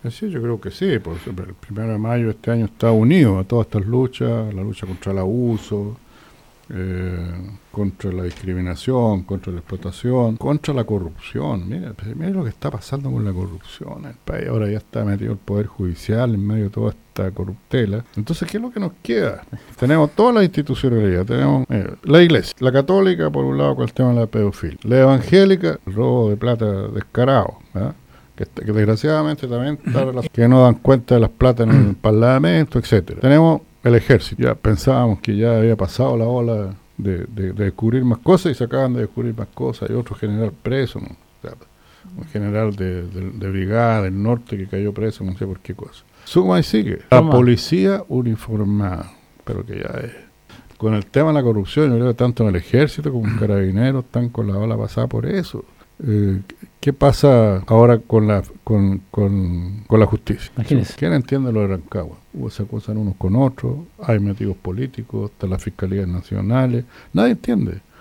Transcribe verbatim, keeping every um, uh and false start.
Sí, yo creo que sí. Por ejemplo, el primero de mayo de este año está unido a todas estas luchas, la lucha contra el abuso, eh, contra la discriminación, contra la explotación, contra la corrupción. Mira, mira lo que está pasando con la corrupción en el país. Ahora ya está metido el Poder Judicial en medio de toda esta corruptela. Entonces, ¿qué es lo que nos queda? Tenemos todas las institucionalidades. Tenemos eh, la Iglesia, la católica, por un lado, con el tema de la pedofilia. La evangélica, el robo de plata descarado, ¿verdad? Que, que desgraciadamente también está relacionado, que no dan cuenta de las plata en el parlamento, etcétera. Tenemos el ejército. Ya pensábamos que ya había pasado la ola de, de, de descubrir más cosas y se acaban de descubrir más cosas. Hay otro general preso, ¿no? O sea, un general de, de, de brigada del norte que cayó preso, no sé por qué cosa. Suma y sigue. La Toma. Policía uniformada, pero que ya es. Con el tema de la corrupción, yo creo que tanto en el ejército como en carabineros están con la ola pasada por eso. Eh, ¿Qué pasa ahora con la con, con, con la justicia? Imagínese. ¿Quién entiende lo de Rancagua? Uh, se acusan unos con otros, hay motivos políticos, están las fiscalías nacionales, nadie entiende.